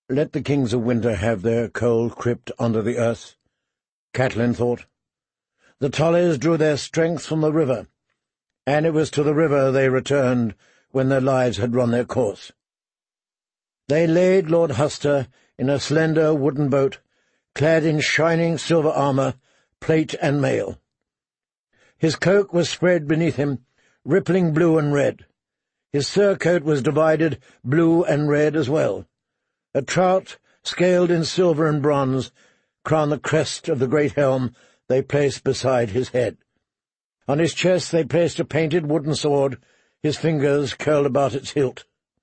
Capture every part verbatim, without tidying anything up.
Let the kings of winter have their cold crypt under the earth, Catelyn thought. The Tullys drew their strength from the river, and it was to the river they returned when their lives had run their course. They laid Lord Huster in a slender wooden boat, clad in shining silver armour, plate and mail. His cloak was spread beneath him, rippling blue and red. His surcoat was divided blue and red as well. A trout, scaled in silver and bronze, crowned the crest of the great helm they placed beside his head. On his chest they placed a painted wooden sword, his fingers curled about its hilt.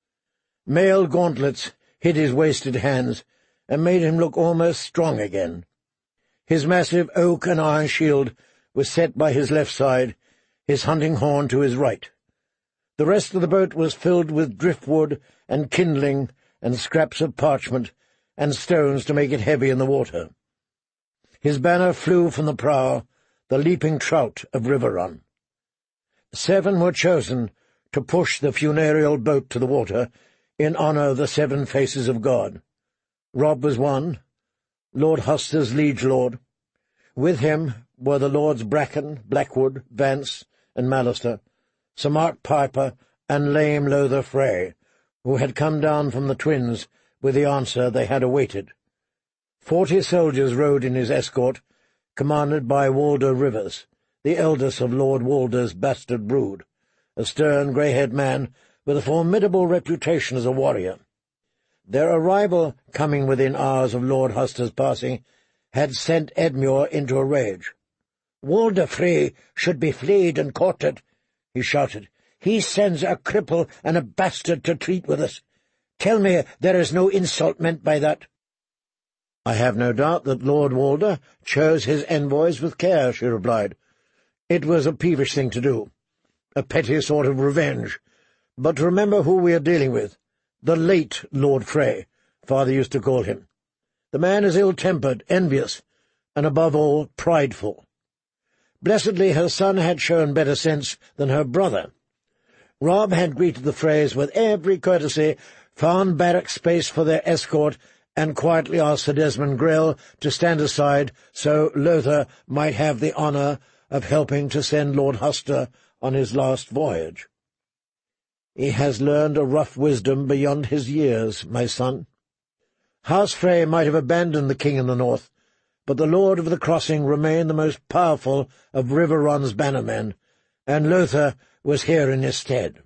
Mailed gauntlets hid his wasted hands, and made him look almost strong again. His massive oak and iron shield was set by his left side, his hunting horn to his right. The rest of the boat was filled with driftwood and kindling and scraps of parchment and stones to make it heavy in the water. His banner flew from the prow, the leaping trout of Riverrun. Seven were chosen to push the funereal boat to the water in honour of the seven faces of God. Robb was one, Lord Huster's liege lord. With him were the Lords Bracken, Blackwood, Vance, and Mallister, Sir Mark Piper, and lame Lother Frey, who had come down from the twins with the answer they had awaited. Forty soldiers rode in his escort, commanded by Walder Rivers, the eldest of Lord Walder's bastard brood, a stern, grey-haired man with a formidable reputation as a warrior. Their arrival, coming within hours of Lord Huster's passing, had sent Edmure into a rage. "Walder Frey should be flayed and quartered," he shouted. "He sends a cripple and a bastard to treat with us. Tell me there is no insult meant by that." "I have no doubt that Lord Walder chose his envoys with care," she replied. "It was a peevish thing to do, a petty sort of revenge. But remember who we are dealing with. The late Lord Frey, father used to call him. The man is ill-tempered, envious, and above all prideful. Blessedly her son had shown better sense than her brother. Robb had greeted the Freys with every courtesy, found barrack space for their escort, and quietly asked Sir Desmond Grell to stand aside so Lother might have the honour of helping to send Lord Huster on his last voyage. "He has learned a rough wisdom beyond his years, my son. House Frey might have abandoned the king in the north, but the Lord of the Crossing remained the most powerful of Riverrun's bannermen, and Lother was here in his stead."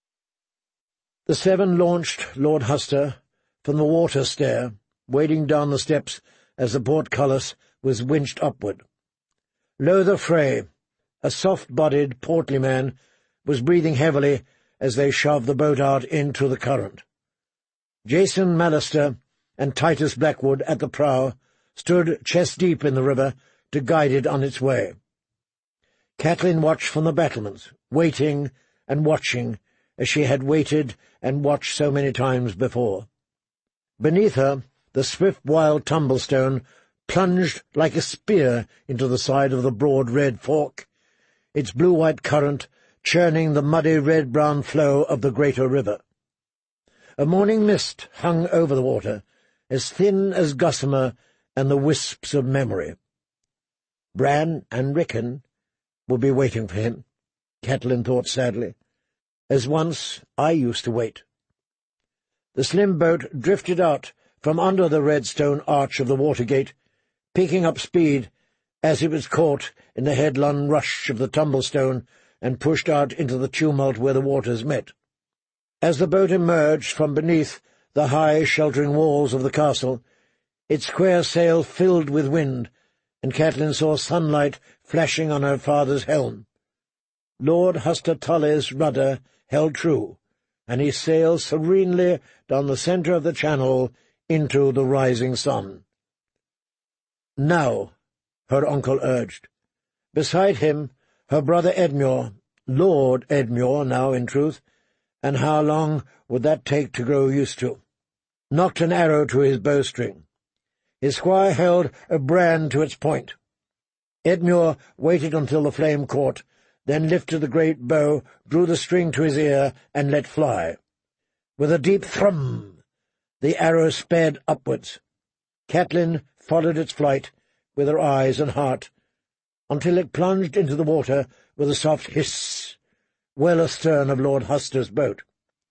The seven launched Lord Huster from the water stair, wading down the steps as the portcullis was winched upward. Lother Frey, a soft-bodied, portly man, was breathing heavily as they shoved the boat out into the current. Jason Mallister and Titus Blackwood at the prow stood chest-deep in the river to guide it on its way. Catelyn watched from the battlements, waiting and watching as she had waited and watched so many times before. Beneath her, the swift wild Tumblestone plunged like a spear into the side of the broad red fork, its blue-white current churning the muddy red-brown flow of the greater river. A morning mist hung over the water, as thin as gossamer and the wisps of memory. Bran and Rickon would be waiting for him, Catelyn thought sadly, as once I used to wait. The slim boat drifted out from under the red stone arch of the water-gate, picking up speed as it was caught in the headlong rush of the Tumblestone and pushed out into the tumult where the waters met. As the boat emerged from beneath the high, sheltering walls of the castle, its square sail filled with wind, and Catelyn saw sunlight flashing on her father's helm. Lord Huster Tully's rudder held true, and he sailed serenely down the centre of the channel into the rising sun. "Now," her uncle urged. Beside him, her brother Edmure, Lord Edmure now in truth, and how long would that take to grow used to, knocked an arrow to his bowstring. His squire held a brand to its point. Edmure waited until the flame caught, then lifted the great bow, drew the string to his ear, and let fly. With a deep thrum, The arrow sped upwards. Catelyn followed its flight with her eyes and heart, until it plunged into the water with a soft hiss, well astern of Lord Huster's boat.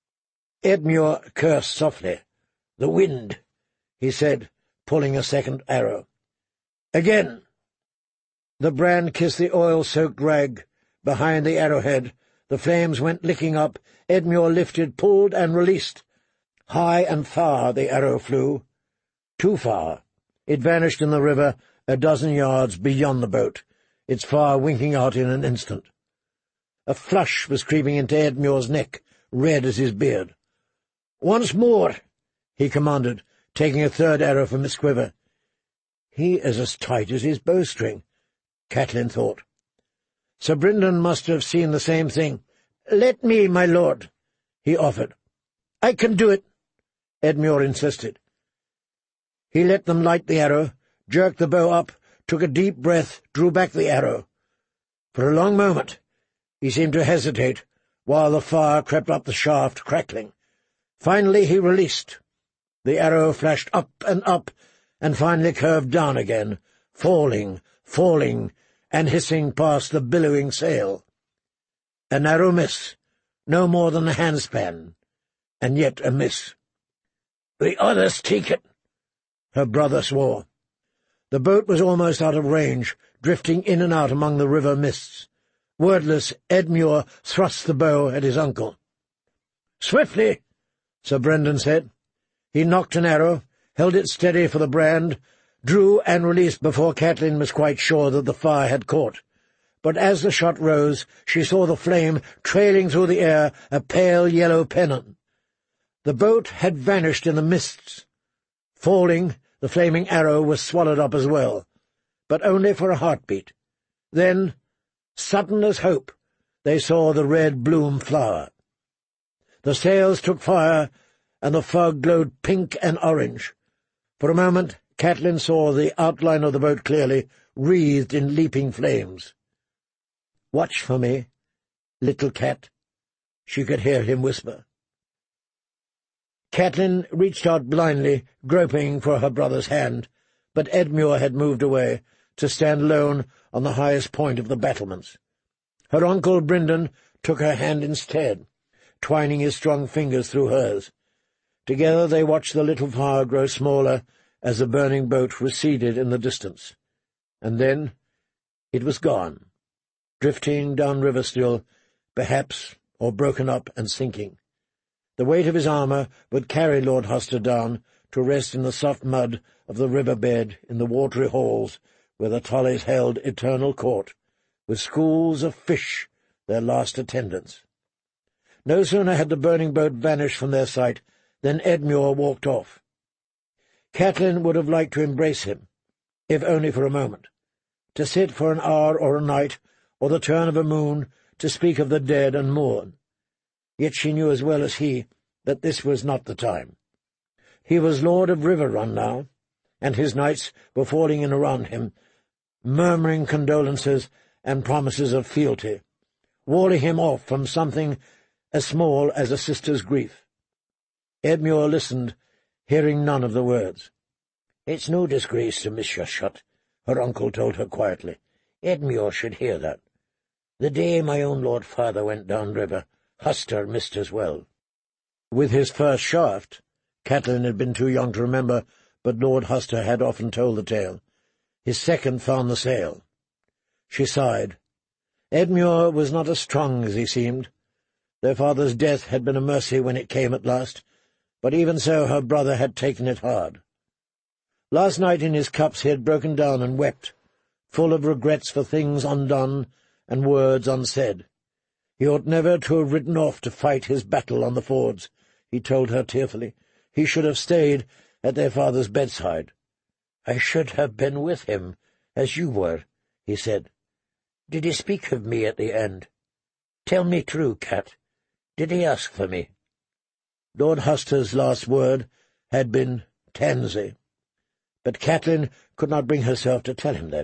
Edmure cursed softly. "The wind," he said, pulling a second arrow. "Again!" The brand kissed the oil-soaked rag behind the arrowhead. The flames went licking up. Edmure lifted, pulled, and released. High and far the arrow flew. Too far. It vanished in the river a dozen yards beyond the boat, its fire winking out in an instant. A flush was creeping into Edmure's neck, red as his beard. "Once more," he commanded, taking a third arrow from its quiver. He is as tight as his bowstring, Catelyn thought. Sir Brynden must have seen the same thing. "Let me, my lord," he offered. "I can do it," Edmure insisted. He let them light the arrow, jerked the bow up, took a deep breath, drew back the arrow. For a long moment he seemed to hesitate, while the fire crept up the shaft, crackling. Finally he released. The arrow flashed up and up, and finally curved down again, falling, falling, and hissing past the billowing sail. A narrow miss, no more than a handspan, and yet a miss. "The others take it," her brother swore. The boat was almost out of range, drifting in and out among the river mists. Wordless, Edmure thrust the bow at his uncle. "Swiftly," Sir Brynden said. He nocked an arrow, held it steady for the brand, drew and released before Catelyn was quite sure that the fire had caught. But as the shot rose, she saw the flame trailing through the air, a pale yellow pennon. The boat had vanished in the mists. Falling, the flaming arrow was swallowed up as well, but only for a heartbeat. Then, sudden as hope, they saw the red bloom flower. The sails took fire, and the fog glowed pink and orange. For a moment Catelyn saw the outline of the boat clearly, wreathed in leaping flames. "Watch for me, little cat," she could hear him whisper. Catelyn reached out blindly, groping for her brother's hand, but Edmure had moved away, to stand alone on the highest point of the battlements. Her uncle Brynden took her hand instead, twining his strong fingers through hers. Together they watched the little fire grow smaller as the burning boat receded in the distance. And then it was gone, drifting down river still, perhaps, or broken up and sinking. The weight of his armour would carry Lord Huster down to rest in the soft mud of the river-bed in the watery halls where the Tullys held eternal court, with schools of fish their last attendants. No sooner had the burning boat vanished from their sight than Edmure walked off. Catelyn would have liked to embrace him, if only for a moment, to sit for an hour or a night, or the turn of a moon, to speak of the dead and mourn. Yet she knew as well as he that this was not the time. He was lord of Riverrun now, and his knights were falling in around him, murmuring condolences and promises of fealty, walling him off from something as small as a sister's grief. Edmure listened, hearing none of the words. "It's no disgrace to miss your shot," her uncle told her quietly. "Edmure should hear that. The day my own lord father went down river, Huster missed as well." With his first shaft, Catelyn had been too young to remember, but Lord Huster had often told the tale. His second found the sail. She sighed. Edmure was not as strong as he seemed. Their father's death had been a mercy when it came at last, but even so her brother had taken it hard. Last night in his cups he had broken down and wept, full of regrets for things undone and words unsaid. He ought never to have ridden off to fight his battle on the fords, he told her tearfully. He should have stayed at their father's bedside. "I should have been with him, as you were," he said. "Did he speak of me at the end? Tell me true, Cat. Did he ask for me?" Lord Huster's last word had been Tansey, but Catelyn could not bring herself to tell him that.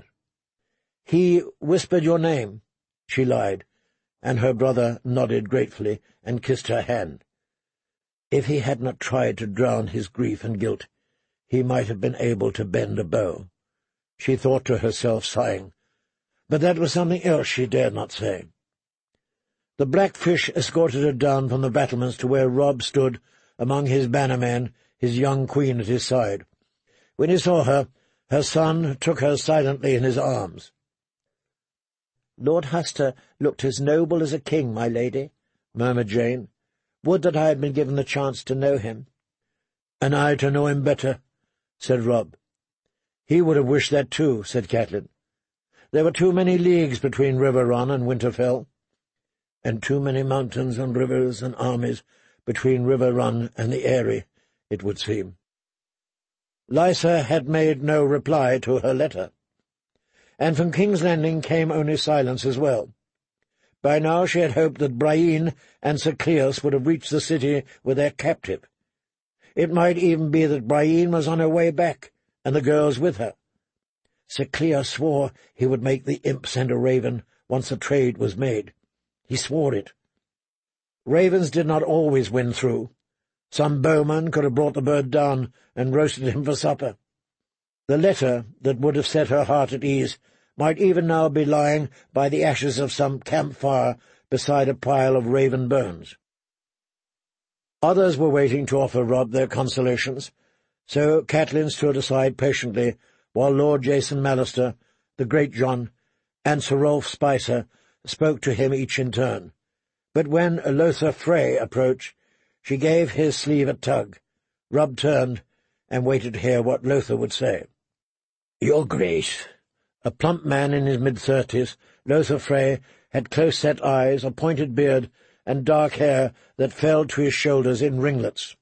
"He whispered your name," she lied, and her brother nodded gratefully and kissed her hand. If he had not tried to drown his grief and guilt, he might have been able to bend a bow. She thought to herself, sighing, but that was something else she dared not say. The Blackfish escorted her down from the battlements to where Rob stood among his bannermen, his young queen at his side. When he saw her, her son took her silently in his arms. "Lord Huster looked as noble as a king, my lady," murmured Jane. "Would that I had been given the chance to know him." "And I to know him better," said Rob. "He would have wished that too," said Catelyn. "There were too many leagues between Riverrun and Winterfell, and too many mountains and rivers and armies between Riverrun and the Eyrie, it would seem." Lysa had made no reply to her letter, and from King's Landing came only silence as well. By now she had hoped that Brienne and Sir Cleos would have reached the city with their captive. It might even be that Brienne was on her way back, and the girls with her. Sir Cleos swore he would make the imp send a raven once the trade was made. He swore it. Ravens did not always win through. Some bowman could have brought the bird down and roasted him for supper. The letter that would have set her heart at ease might even now be lying by the ashes of some campfire beside a pile of raven bones. Others were waiting to offer Rob their consolations, so Catelyn stood aside patiently while Lord Jason Mallister, the Great John, and Sir Rolf Spicer spoke to him each in turn. But when Lothar Frey approached, she gave his sleeve a tug. Rob turned and waited to hear what Lothar would say. "Your Grace." A plump man in his mid-thirties, Lothar Frey had close-set eyes, a pointed beard, and dark hair that fell to his shoulders in ringlets.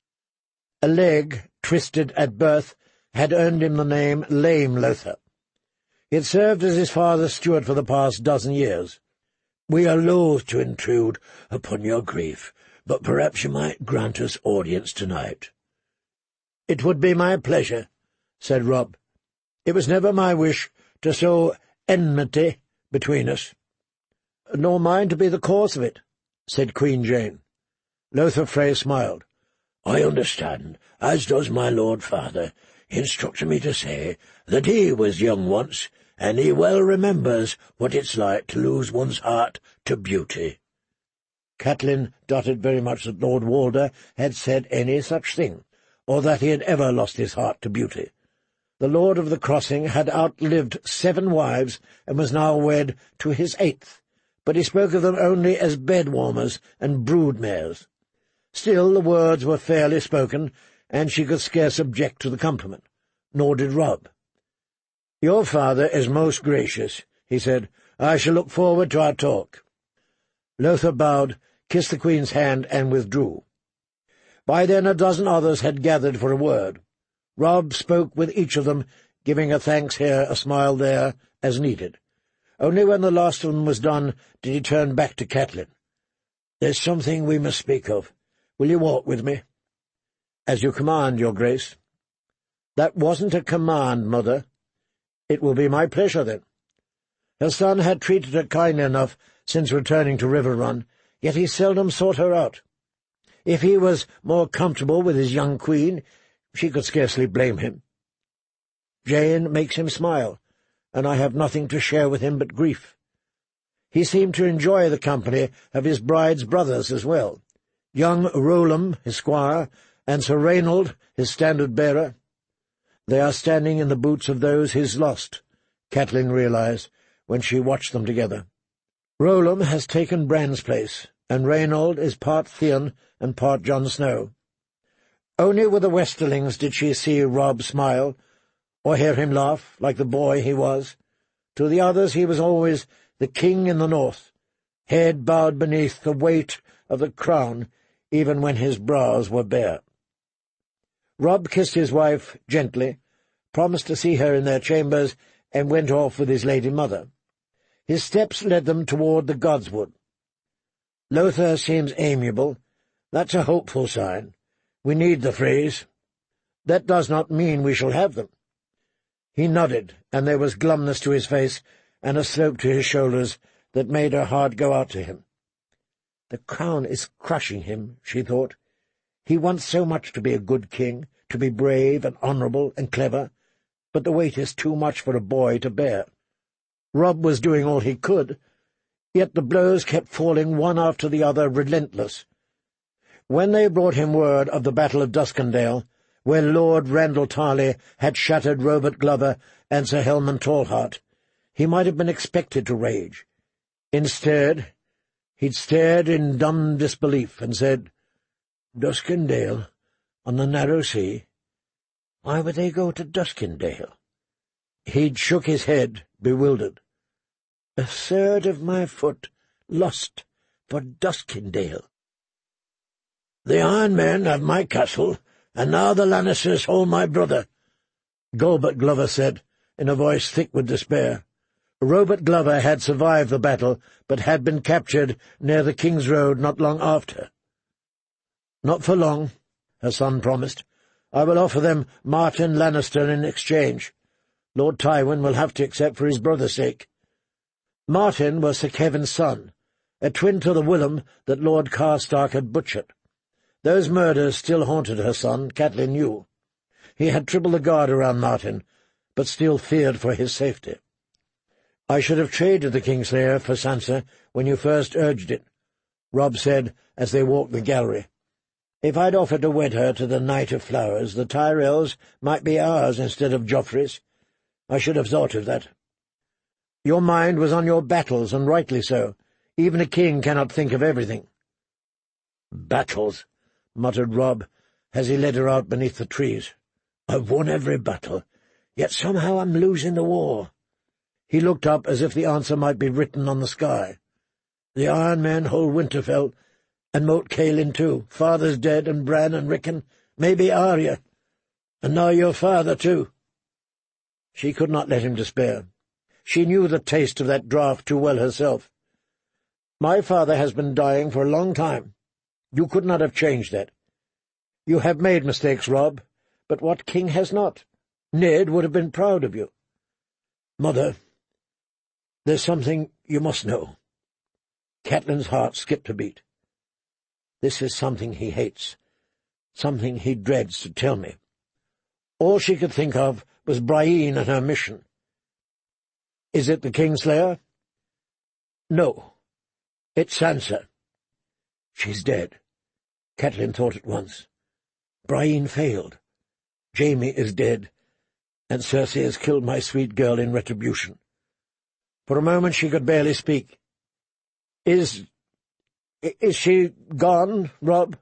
A leg, twisted at birth, had earned him the name Lame Lothar. He had served as his father's steward for the past dozen years. "We are loath to intrude upon your grief, but perhaps you might grant us audience tonight." "It would be my pleasure," said Rob. "It was never my wish to sow enmity between us." "Nor mine to be the cause of it," said Queen Jane. Lothar Frey smiled. "I understand, as does my lord father. He instructed me to say that he was young once, and he well remembers what it's like to lose one's heart to beauty." Catelyn doubted very much that Lord Walder had said any such thing, or that he had ever lost his heart to beauty. The Lord of the Crossing had outlived seven wives and was now wed to his eighth, but he spoke of them only as bed-warmers and brood-mares. Still, the words were fairly spoken, and she could scarce object to the compliment. Nor did Rob. "Your father is most gracious," he said. "I shall look forward to our talk." Lothar bowed, kissed the Queen's hand, and withdrew. By then a dozen others had gathered for a word. Rob spoke with each of them, giving a thanks here, a smile there, as needed. Only when the last of them was done did he turn back to Catelyn. "There's something we must speak of. Will you walk with me?" "As you command, Your Grace." "That wasn't a command, Mother." "It will be my pleasure, then." Her son had treated her kindly enough since returning to Riverrun, yet he seldom sought her out. If he was more comfortable with his young queen, she could scarcely blame him. "Jane makes him smile, and I have nothing to share with him but grief." He seemed to enjoy the company of his bride's brothers as well, young Rolam, his squire, and Sir Reynold, his standard-bearer. They are standing in the boots of those he's lost, Catelyn realized when she watched them together. Rolam has taken Bran's place, and Reynold is part Theon and part Jon Snow. Only with the Westerlings did she see Rob smile, or hear him laugh, like the boy he was. To the others he was always the king in the north, head bowed beneath the weight of the crown, even when his brows were bare. Rob kissed his wife gently, promised to see her in their chambers, and went off with his lady mother. His steps led them toward the Godswood. "Lothar seems amiable. That's a hopeful sign. We need the Freys. That does not mean we shall have them." He nodded, and there was glumness to his face and a slope to his shoulders that made her heart go out to him. The crown is crushing him, she thought. He wants so much to be a good king, to be brave and honourable and clever, but the weight is too much for a boy to bear. Robb was doing all he could, yet the blows kept falling one after the other, relentless. When they brought him word of the Battle of Duskendale, where Lord Randall Tarley had shattered Robert Glover and Sir Helman Tallheart, he might have been expected to rage. Instead, he'd stared in dumb disbelief and said, "Duskendale, on the narrow sea? Why would they go to Duskendale?" He'd shook his head, bewildered. "A third of my foot lost for Duskendale. The Iron Men have my castle, and now the Lannisters hold my brother," Galbert Glover said, in a voice thick with despair. Robert Glover had survived the battle, but had been captured near the King's Road not long after. "Not for long," her son promised. "I will offer them Martin Lannister in exchange. Lord Tywin will have to accept for his brother's sake." Martin was Sir Kevin's son, a twin to the Willem that Lord Karstark had butchered. Those murders still haunted her son, Catelyn knew. He had tripled the guard around Martin, but still feared for his safety. "I should have traded the Kingslayer for Sansa when you first urged it," Robb said as they walked the gallery. "If I'd offered to wed her to the Knight of Flowers, the Tyrells might be ours instead of Joffrey's. I should have thought of that. Your mind was on your battles, and rightly so. Even a king cannot think of everything." "Battles," muttered Robb, as he led her out beneath the trees. "I've won every battle, yet somehow I'm losing the war." He looked up as if the answer might be written on the sky. "The Iron Men hold Winterfell, and Moat Cailin too. Father's dead, and Bran and Rickon, maybe Arya, and now your father too." She could not let him despair. She knew the taste of that draught too well herself. "My father has been dying for a long time. You could not have changed that. You have made mistakes, Robb, but what king has not? Ned would have been proud of you." "Mother, there's something you must know." Catelyn's heart skipped a beat. This is something he hates, something he dreads to tell me. All she could think of was Brienne and her mission. "Is it the Kingslayer?" "No, it's Sansa." "She's dead," Catelyn thought at once. "Brienne failed. Jaime is dead, and Cersei has killed my sweet girl in retribution." For a moment she could barely speak. Is... is she gone, Robb?"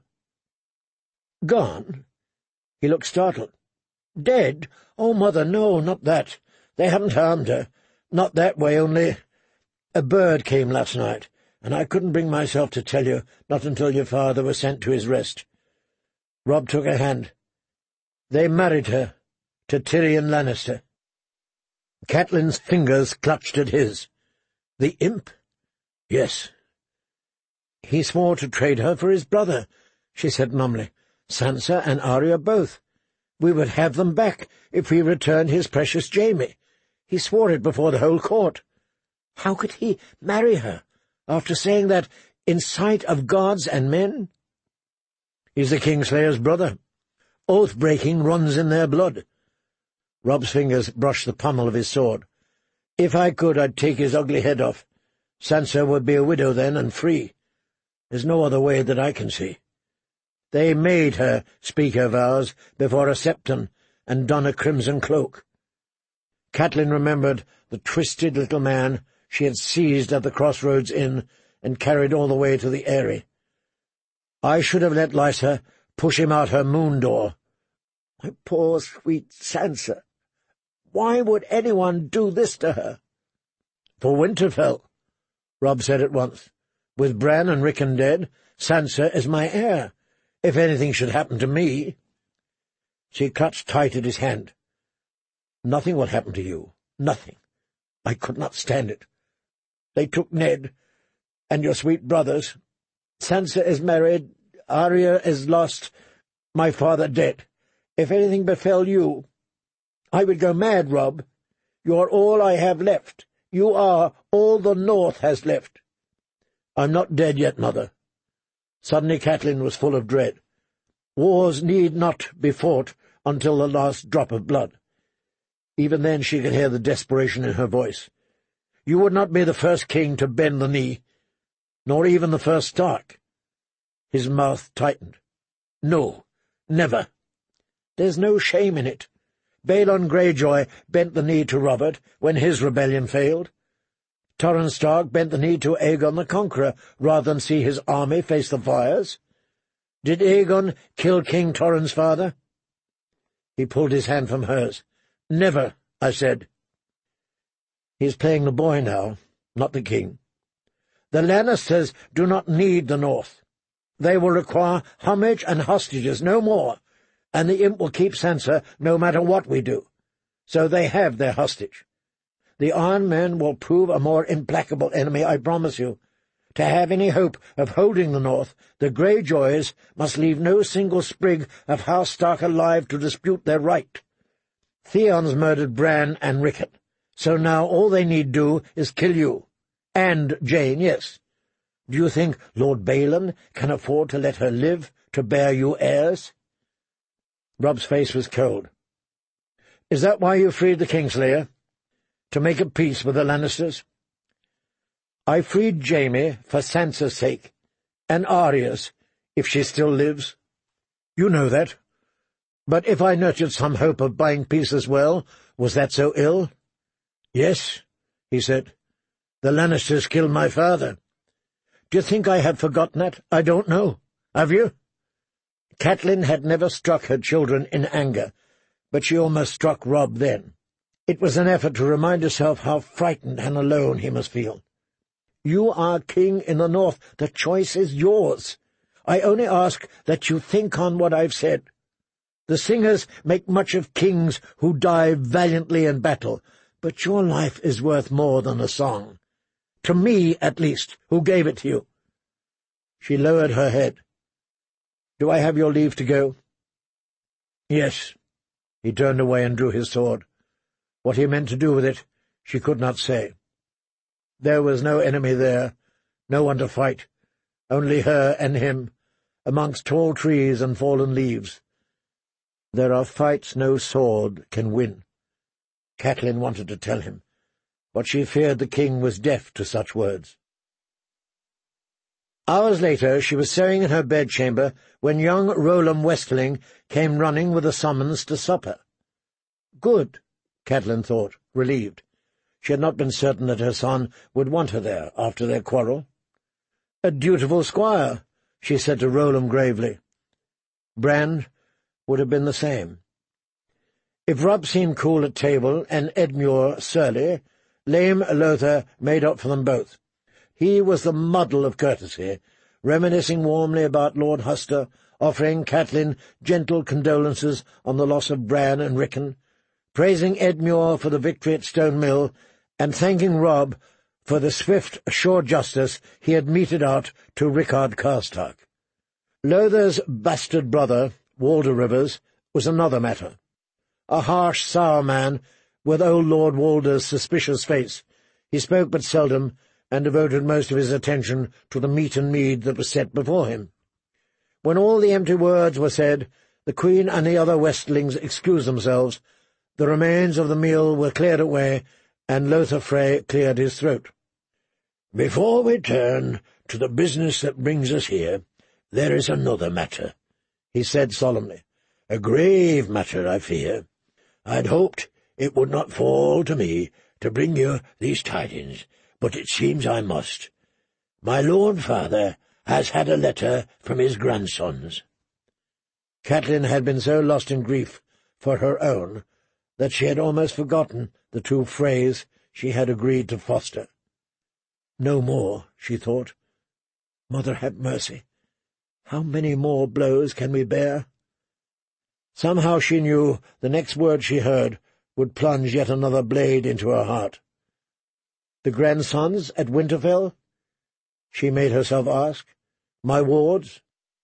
"Gone?" He looked startled. "Dead? Oh, Mother, no, not that. They haven't harmed her. Not that way, only... A bird came last night, and I couldn't bring myself to tell you, not until your father was sent to his rest." Robb took her hand. "They married her to Tyrion Lannister." Catelyn's fingers clutched at his. "The imp?" "Yes." "He swore to trade her for his brother," she said numbly. "Sansa and Arya both. We would have them back if we returned his precious Jaime. He swore it before the whole court. How could he marry her, after saying that in sight of gods and men?" "He's the Kingslayer's brother. Oath-breaking runs in their blood." Robb's fingers brushed the pommel of his sword. "If I could, I'd take his ugly head off. Sansa would be a widow then, and free. There's no other way that I can see. They made her speak her vows before a septon and don a crimson cloak." Catelyn remembered the twisted little man she had seized at the Crossroads Inn and carried all the way to the Eyrie. "I should have let Lysa push him out her moon door. My poor, sweet Sansa! Why would anyone do this to her?" "For Winterfell," Robb said at once. "With Bran and Rickon dead, Sansa is my heir, if anything should happen to me." She clutched tight at his hand. "Nothing will happen to you. Nothing. I could not stand it. They took Ned, and your sweet brothers. Sansa is married, Arya is lost, my father dead. If anything befell you, I would go mad, Robb. You are all I have left. You are all the North has left." "I'm not dead yet, Mother." Suddenly Catelyn was full of dread. Wars need not be fought until the last drop of blood. Even then she could hear the desperation in her voice. You would not be the first king to bend the knee, nor even the first Stark. His mouth tightened. No, never. There's no shame in it. Balon Greyjoy bent the knee to Robert when his rebellion failed. Torrhen Stark bent the knee to Aegon the Conqueror rather than see his army face the fires. Did Aegon kill King Torrhen's father? He pulled his hand from hers. Never, I said. He's playing the boy now, not the king. The Lannisters do not need the North. They will require homage and hostages, no more, and the imp will keep Sansa no matter what we do. So they have their hostage. The Iron Men will prove a more implacable enemy, I promise you. To have any hope of holding the North, the Greyjoys must leave no single sprig of House Stark alive to dispute their right. Theon's murdered Bran and Rickon, so now all they need do is kill you. And Jane, yes. Do you think Lord Balon can afford to let her live to bear you heirs? Robb's face was cold. Is that why you freed the Kingslayer? To make a peace with the Lannisters? I freed Jaime for Sansa's sake, and Arya's, if she still lives. You know that. But if I nurtured some hope of buying peace as well, was that so ill? Yes, he said. The Lannisters killed my father. Do you think I had forgotten that? I don't know. Have you? Catelyn had never struck her children in anger, but she almost struck Robb then. It was an effort to remind herself how frightened and alone he must feel. You are king in the North. The choice is yours. I only ask that you think on what I've said. The singers make much of kings who die valiantly in battle, but your life is worth more than a song. To me, at least, who gave it to you. She lowered her head. Do I have your leave to go? Yes. He turned away and drew his sword. What he meant to do with it, she could not say. There was no enemy there, no one to fight, only her and him, amongst tall trees and fallen leaves. There are fights no sword can win. Catelyn wanted to tell him, but she feared the king was deaf to such words. Hours later she was sewing in her bedchamber when young Rolam Westerling came running with a summons to supper. Good, Catelyn thought, relieved. She had not been certain that her son would want her there after their quarrel. A dutiful squire, she said to Rolam gravely. Bran would have been the same. If Robb seemed cool at table and Edmure surly, lame Lothar made up for them both. He was the model of courtesy, reminiscing warmly about Lord Huster, offering Catelyn gentle condolences on the loss of Bran and Rickon, praising Edmure for the victory at Stone Mill, and thanking Robb for the swift, sure justice he had meted out to Rickard Karstark. Lothar's bastard brother, Walder Rivers, was another matter. A harsh, sour man, with old Lord Walder's suspicious face, he spoke but seldom, and devoted most of his attention to the meat and mead that was set before him. When all the empty words were said, the Queen and the other Westlings excused themselves, the remains of the meal were cleared away, and Lothar Frey cleared his throat. "Before we turn to the business that brings us here, there is another matter," he said solemnly. "A grave matter, I fear. I'd hoped it would not fall to me to bring you these tidings, but it seems I must. My lord father has had a letter from his grandsons." Catelyn had been so lost in grief for her own that she had almost forgotten the two Freys she had agreed to foster. No more, she thought. Mother have mercy. How many more blows can we bear? Somehow she knew the next word she heard would plunge yet another blade into her heart. The grandsons at Winterfell? She made herself ask. My wards?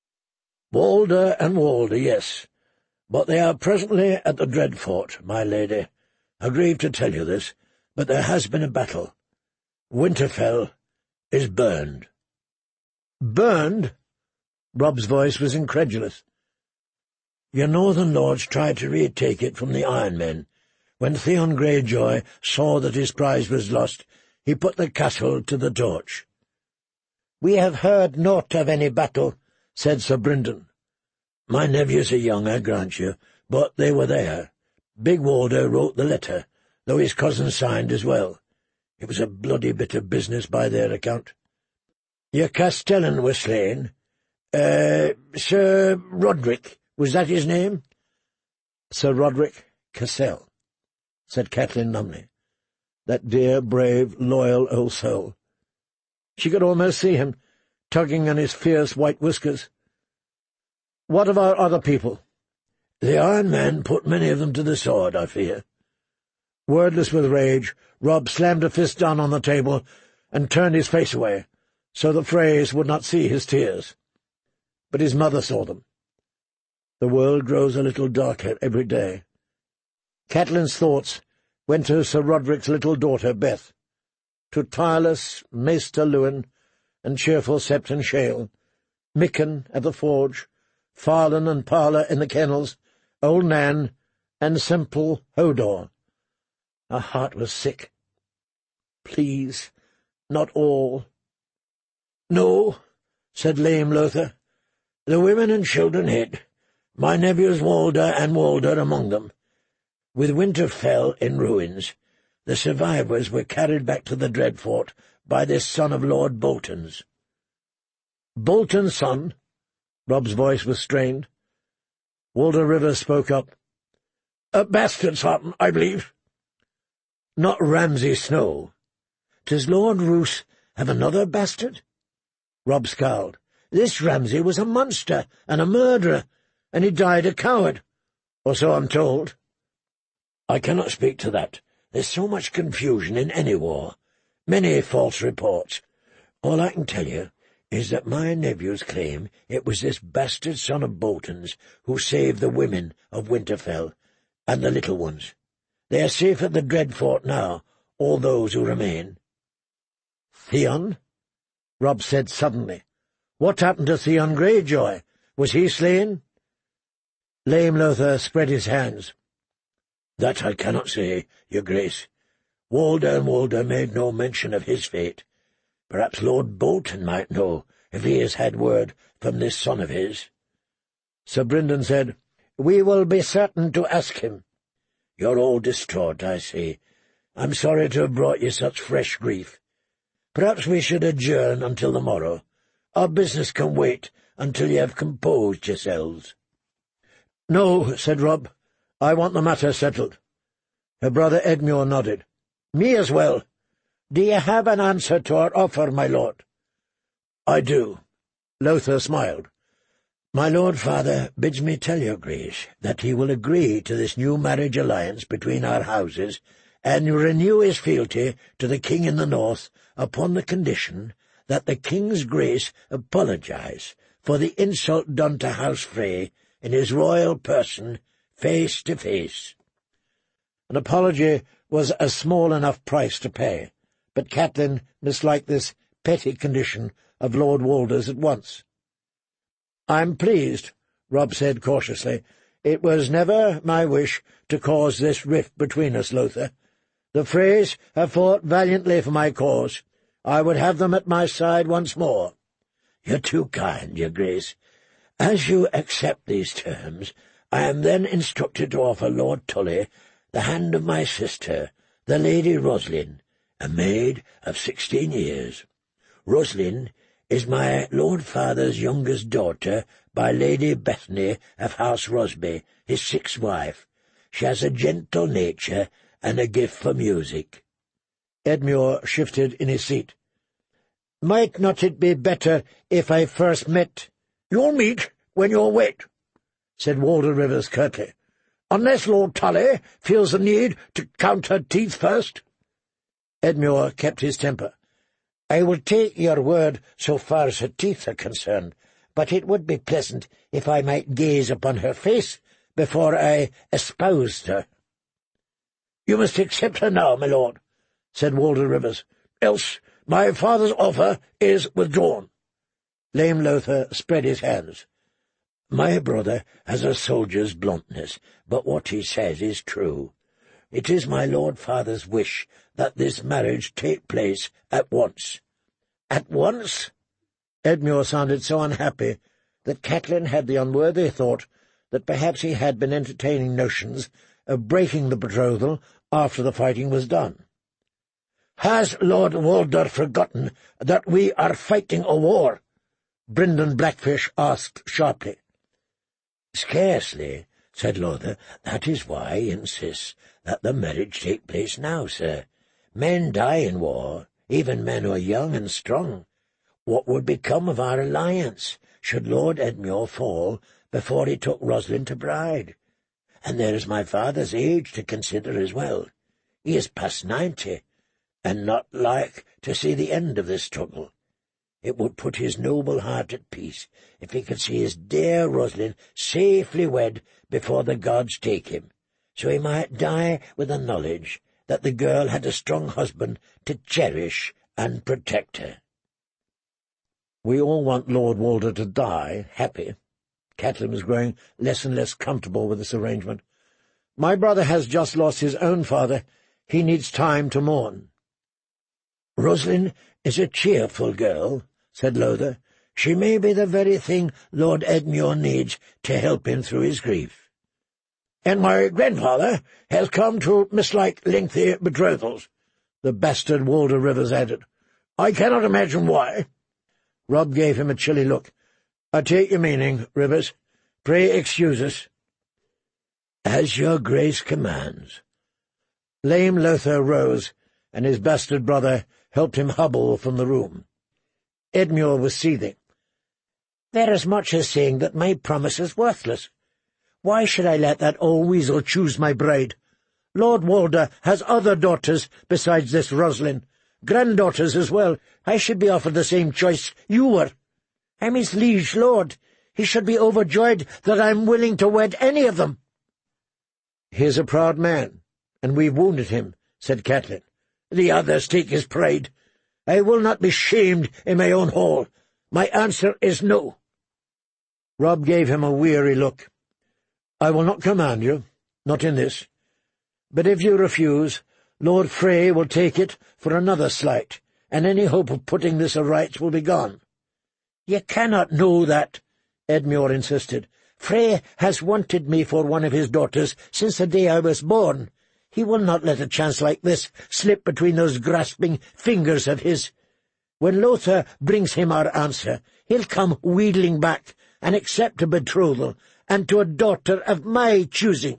Walder and Walder, yes. But they are presently at the Dreadfort, my lady. I grieve to tell you this, but there has been a battle. Winterfell is burned. Burned? Robb's voice was incredulous. Your northern lords tried to retake it from the Iron Men. When Theon Greyjoy saw that his prize was lost, he put the castle to the torch. "We have heard naught of any battle," said Sir Brynden. "My nephews are young, I grant you, but they were there. Big Walder wrote the letter, though his cousin signed as well. It was a bloody bit of business by their account. Your Castellan was slain. Uh, Sir Roderick, was that his name?" "Sir Roderick Cassel," said Catelyn numbly. That dear, brave, loyal old soul. She could almost see him, tugging on his fierce white whiskers. "What of our other people?" "The Iron Men put many of them to the sword, I fear." Wordless with rage, Robb slammed a fist down on the table and turned his face away, so the Freys would not see his tears. But his mother saw them. The world grows a little darker every day. Catelyn's thoughts went to Sir Roderick's little daughter, Beth, to tireless Maester Luwin and cheerful Septon Shale, Mikken at the forge, Farlan and Parla in the kennels, old Nan, and simple Hodor. Her heart was sick. Please, not all. "No," said lame Lothar. "The women and children hid, my nephews Walder and Walder among them. With Winterfell in ruins, the survivors were carried back to the Dreadfort by this son of Lord Bolton's." "Bolton's son?" Robb's voice was strained. Walder Rivers spoke up. "A bastard son, I believe." "Not Ramsay Snow." "Does Lord Roose have another bastard?" Robb scowled. "This Ramsay was a monster and a murderer, and he died a coward, or so I'm told." "I cannot speak to that. There's so much confusion in any war, many false reports. All I can tell you is that my nephews claim it was this bastard son of Bolton's who saved the women of Winterfell and the little ones. They are safe at the Dreadfort now, all those who remain." "Theon?" Robb said suddenly. "What happened to Theon Greyjoy? Was he slain?" Lame Lothar spread his hands. "That I cannot say, your grace. Walder and Walder made no mention of his fate. Perhaps Lord Bolton might know, if he has had word from this son of his." Sir Brynden said, "We will be certain to ask him." "You're all distraught, I see. I'm sorry to have brought you such fresh grief. Perhaps we should adjourn until the morrow. Our business can wait until you have composed yourselves." "No," said Robb. "I want the matter settled." Her brother Edmure nodded. "Me as well. Do you have an answer to our offer, my lord?" "I do." Lothar smiled. "My lord father bids me tell your grace that he will agree to this new marriage alliance between our houses, and renew his fealty to the king in the north upon the condition that the king's grace apologize for the insult done to House Frey in his royal person, face to face." An apology was a small enough price to pay, but Catelyn misliked this petty condition of Lord Walder's at once. "I'm pleased," Robb said cautiously. "It was never my wish to cause this rift between us, Lothar. The Freys have fought valiantly for my cause. I would have them at my side once more." "You're too kind, your grace. As you accept these terms, I am then instructed to offer Lord Tully the hand of my sister, the Lady Roslyn, a maid of sixteen years. Roslyn is my lord father's youngest daughter by Lady Bethany of House Rosby, his sixth wife. She has a gentle nature and a gift for music." Edmure shifted in his seat. "Might not it be better if I first met—" "You'll meet when you're wet," said Walder Rivers curtly. "Unless Lord Tully feels the need to count her teeth first." Edmure kept his temper. "I will take your word so far as her teeth are concerned, but it would be pleasant if I might gaze upon her face before I espoused her." "You must accept her now, my lord," said Walder Rivers, "else my father's offer is withdrawn." Lame Lothar spread his hands. My brother has a soldier's bluntness, but what he says is true. It is my Lord Father's wish that this marriage take place at once. At once? Edmure sounded so unhappy that Catelyn had the unworthy thought that perhaps he had been entertaining notions of breaking the betrothal after the fighting was done. "Has Lord Walder forgotten that we are fighting a war?" Brynden Blackfish asked sharply. "Scarcely," said Lothar. "That is why he insists that the marriage take place now, sir. Men die in war, even men who are young and strong. What would become of our alliance should Lord Edmure fall before he took Roslin to bride? And there is my father's age to consider as well. He is past ninety, and not like to see the end of this struggle. It would put his noble heart at peace if he could see his dear Roslin safely wed before the gods take him, so he might die with the knowledge that the girl had a strong husband to cherish and protect her." "We all want Lord Walder to die happy." Catelyn was growing less and less comfortable with this arrangement. "My brother has just lost his own father. He needs time to mourn." "Roslin is a cheerful girl," said Lothar. "She may be the very thing Lord Edmure needs to help him through his grief." "And my grandfather has come to mislike lengthy betrothals," the bastard Walder Rivers added. "I cannot imagine why." Robb gave him a chilly look. "I take your meaning, Rivers. Pray excuse us." "As your grace commands." Lame Lothar rose, and his bastard brother helped him hobble from the room. Edmure was seething. "They're as much as saying that my promise is worthless. Why should I let that old weasel choose my bride? Lord Walder has other daughters besides this Roslin, granddaughters as well. I should be offered the same choice you were. I'm his liege lord. He should be overjoyed that I'm willing to wed any of them." "He is a proud man, and we've wounded him," said Catelyn. "The others take his pride. I will not be shamed in my own hall. My answer is no." Robb gave him a weary look. "I will not command you, not in this. But if you refuse, Lord Frey will take it for another slight, and any hope of putting this aright will be gone." "You cannot know that," Edmure insisted. "Frey has wanted me for one of his daughters since the day I was born. He will not let a chance like this slip between those grasping fingers of his. When Lothar brings him our answer, he'll come wheedling back and accept a betrothal, and to a daughter of my choosing."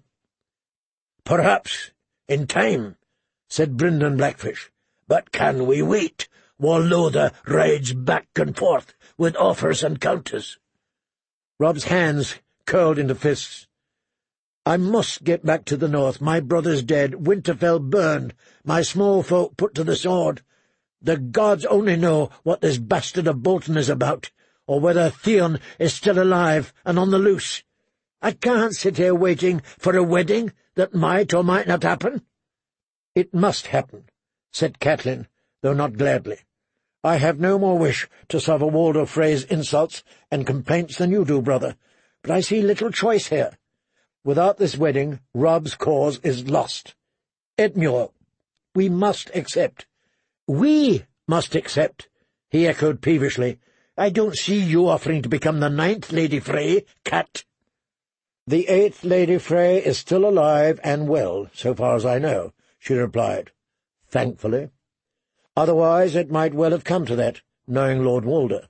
"Perhaps, in time," said Brynden Blackfish. "But can we wait while Lothar rides back and forth with offers and counters?" Robb's hands curled into fists. "I must get back to the north. My brother's dead, Winterfell burned, my small folk put to the sword. The gods only know what this bastard of Bolton is about, or whether Theon is still alive and on the loose. I can't sit here waiting for a wedding that might or might not happen." "It must happen," said Catelyn, though not gladly. "I have no more wish to suffer Walder Frey's insults and complaints than you do, brother, but I see little choice here. Without this wedding, Robb's cause is lost. Edmure, we must accept." "We must accept," he echoed peevishly. "I don't see you offering to become the ninth Lady Frey, Cat." "The eighth Lady Frey is still alive and well, so far as I know," she replied, thankfully. "Otherwise it might well have come to that, knowing Lord Walder."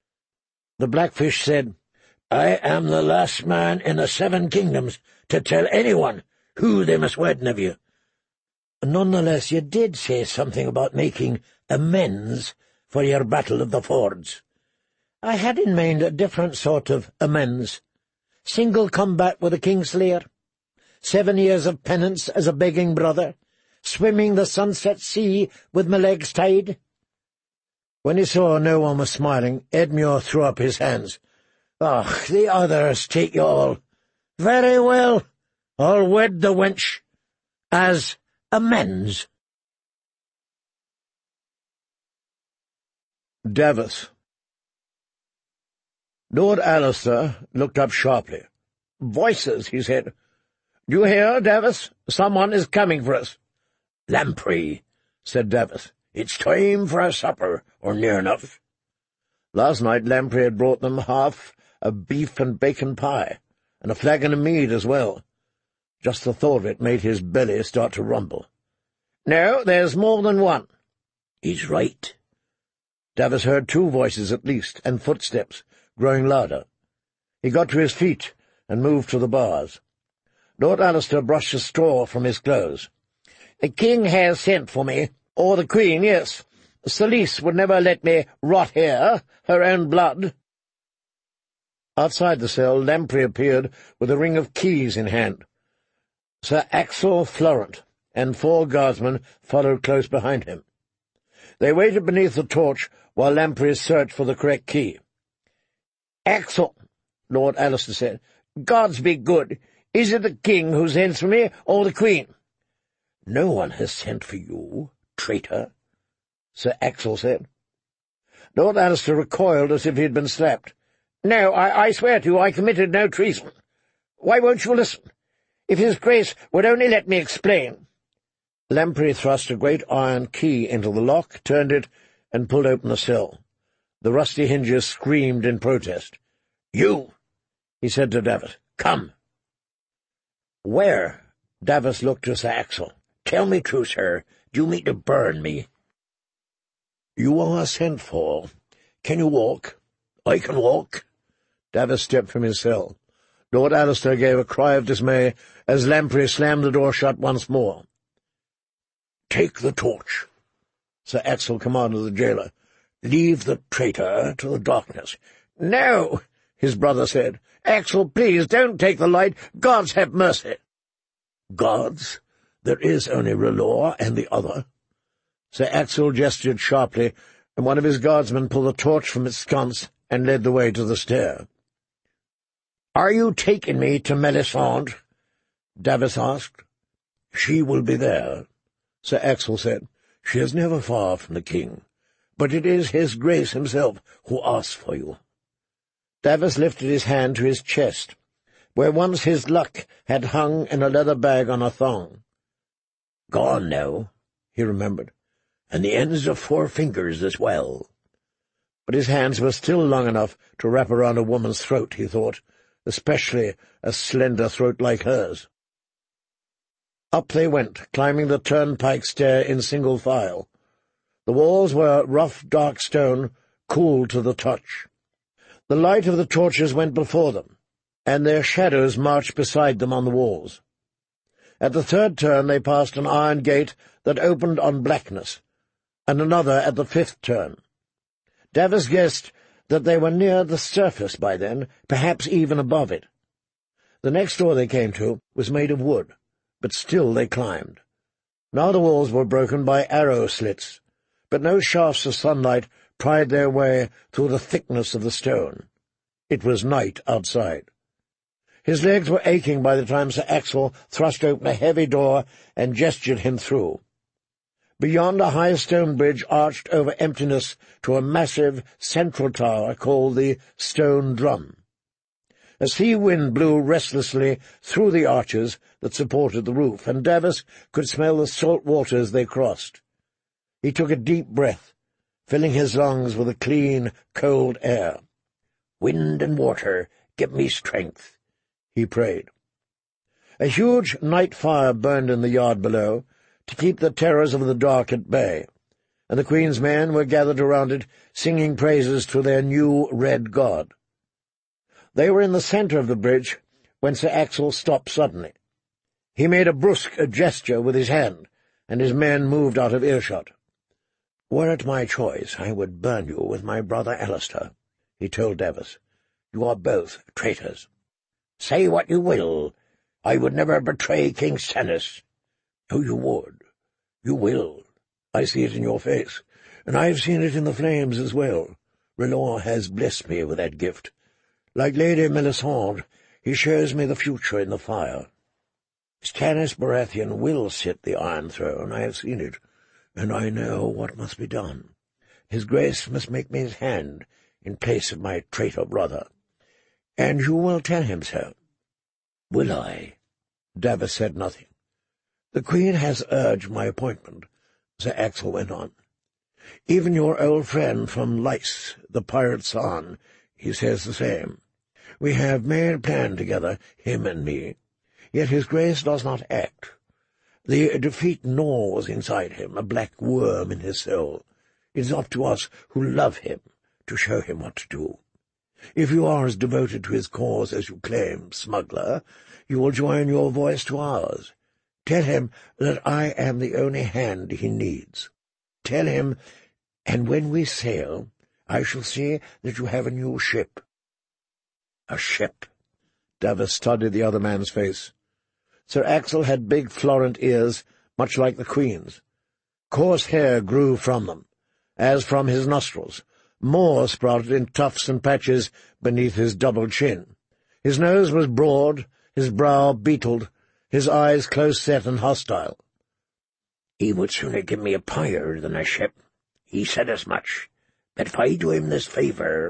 The Blackfish said, "I am the last man in the Seven Kingdoms to tell anyone who they must wed of you. Nonetheless, you did say something about making amends for your Battle of the Fords." "I had in mind a different sort of amends. Single combat with a Kingslayer, seven years of penance as a begging brother, swimming the sunset sea with my legs tied." When he saw no one was smiling, Edmure threw up his hands. "Ah, the others take you all. Very well, I'll wed the wench as amends." Davos. Lord Alistair looked up sharply. "Voices," he said. "Do you hear, Davos? Someone is coming for us." "Lamprey," said Davos. "It's time for our supper, or near enough." Last night Lamprey had brought them half a beef and bacon pie, and a flagon of mead as well. Just the thought of it made his belly start to rumble. "No, there's more than one." "He's right." Davos heard two voices at least, and footsteps, growing louder. He got to his feet and moved to the bars. Lord Alistair brushed a straw from his clothes. "The king has sent for me, or the queen, yes. Selyse would never let me rot here, her own blood." Outside the cell, Lamprey appeared with a ring of keys in hand. Sir Axel Florent and four guardsmen followed close behind him. They waited beneath the torch while Lamprey searched for the correct key. "Axel," Lord Alistair said, "gods be good. Is it the king who sends for me, or the queen?" "No one has sent for you, traitor," Sir Axel said. Lord Alistair recoiled as if he had been slapped. "No, I, I swear to you I committed no treason. Why won't you listen? If his grace would only let me explain." Lamprey thrust a great iron key into the lock, turned it, and pulled open the cell. The rusty hinges screamed in protest. "You," he said to Davos, "come." "Where?" Davos looked to Sir Axel. "Tell me true, sir. Do you mean to burn me?" "You are sent for. Can you walk?" "I can walk." Davos stepped from his cell. Lord Alistair gave a cry of dismay as Lamprey slammed the door shut once more. "Take the torch," Sir Axel commanded the jailer. "Leave the traitor to the darkness." "No," his brother said. "Axel, please, don't take the light. Gods have mercy." "Gods? There is only R'hllor and the other." Sir Axel gestured sharply, and one of his guardsmen pulled a torch from its sconce and led the way to the stair. "Are you taking me to Melisande?" Davos asked. "She will be there," Sir Axel said. "She is never far from the king, but it is his grace himself who asks for you." Davos lifted his hand to his chest, where once his luck had hung in a leather bag on a thong. "Gone now," he remembered, "and the ends of four fingers as well." But his hands were still long enough to wrap around a woman's throat, he thought, especially a slender throat like hers. Up they went, climbing the turnpike stair in single file. The walls were rough, dark stone, cool to the touch. The light of the torches went before them, and their shadows marched beside them on the walls. At the third turn they passed an iron gate that opened on blackness, and another at the fifth turn. Davos guessed that they were near the surface by then, perhaps even above it. The next door they came to was made of wood, but still they climbed. Now the walls were broken by arrow slits, but no shafts of sunlight pried their way through the thickness of the stone. It was night outside. His legs were aching by the time Sir Axel thrust open a heavy door and gestured him through. Beyond, a high stone bridge arched over emptiness to a massive central tower called the Stone Drum. A sea wind blew restlessly through the arches that supported the roof, and Davos could smell the salt waters they crossed. He took a deep breath, filling his lungs with the clean, cold air. "Wind and water, give me strength," he prayed. A huge night fire burned in the yard below, to keep the terrors of the dark at bay, and the Queen's men were gathered around it, singing praises to their new red god. They were in the centre of the bridge when Sir Axel stopped suddenly. He made a brusque gesture with his hand, and his men moved out of earshot. "Were it my choice, I would burn you with my brother Alistair," he told Davos. "You are both traitors." "Say what you will. I would never betray King Stannis." "Oh, you would. You will. I see it in your face, and I have seen it in the flames as well. R'hllor has blessed me with that gift. Like Lady Melisande, he shows me the future in the fire. Stannis Baratheon will sit the Iron Throne, I have seen it, and I know what must be done. His Grace must make me his hand in place of my traitor brother. And you will tell him so?" "Will I?" Davos said nothing. "The Queen has urged my appointment," Sir Axel went on. "Even your old friend from Lys, the pirate San, he says the same. We have made a plan together, him and me, yet his grace does not act. The defeat gnaws inside him, a black worm in his soul. It is up to us who love him to show him what to do. If you are as devoted to his cause as you claim, smuggler, you will join your voice to ours. Tell him that I am the only hand he needs. Tell him, and when we sail, I shall see that you have a new ship." "A ship?" Davos studied the other man's face. Sir Axel had big florent ears, much like the Queen's. Coarse hair grew from them, as from his nostrils. More sprouted in tufts and patches beneath his double chin. His nose was broad, his brow beetled, his eyes close-set and hostile. "He would sooner give me a pyre than a ship. He said as much. But if I do him this favour—"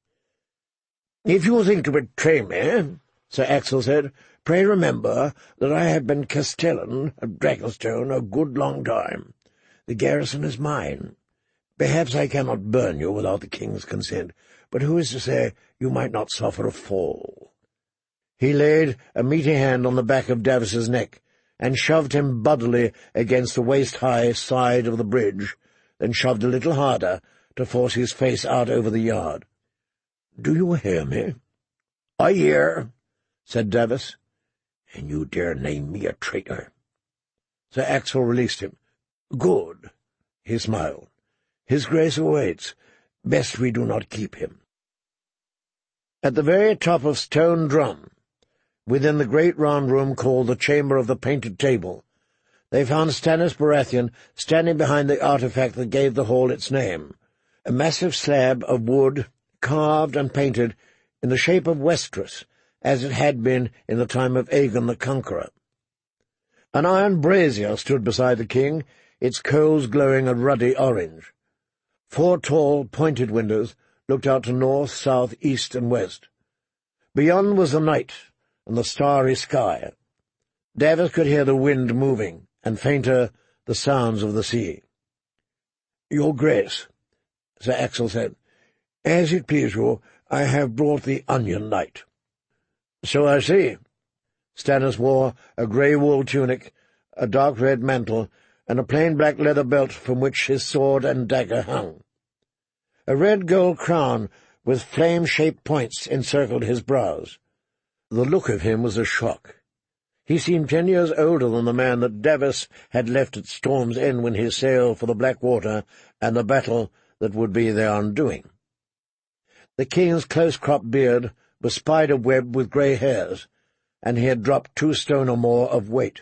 "If you think to betray me," Sir Axel said, "pray remember that I have been castellan of Dragonstone a good long time. The garrison is mine. Perhaps I cannot burn you without the king's consent, but who is to say you might not suffer a fall?" He laid a meaty hand on the back of Davos's neck, and shoved him bodily against the waist-high side of the bridge, then shoved a little harder to force his face out over the yard. "Do you hear me?" "I hear," said Davos. "And you dare name me a traitor?" Sir Axel released him. "Good," he smiled. "His grace awaits. Best we do not keep him." At the very top of Stone Drum, within the great round room called the Chamber of the Painted Table, they found Stannis Baratheon standing behind the artifact that gave the hall its name, a massive slab of wood carved and painted in the shape of Westeros, as it had been in the time of Aegon the Conqueror. An iron brazier stood beside the king, its coals glowing a ruddy orange. Four tall, pointed windows looked out to north, south, east, and west. Beyond was the night and the starry sky. Davos could hear the wind moving, and fainter the sounds of the sea. "Your Grace," Sir Axel said, "as it please you, I have brought the Onion Knight." "So I see." Stannis wore a grey wool tunic, a dark red mantle, and a plain black leather belt from which his sword and dagger hung. A red gold crown with flame-shaped points encircled his brows. The look of him was a shock. He seemed ten years older than the man that Davos had left at Storm's End when he sailed for the Blackwater and the battle that would be their undoing. The king's close-cropped beard was spider-webbed with grey hairs, and he had dropped two stone or more of weight.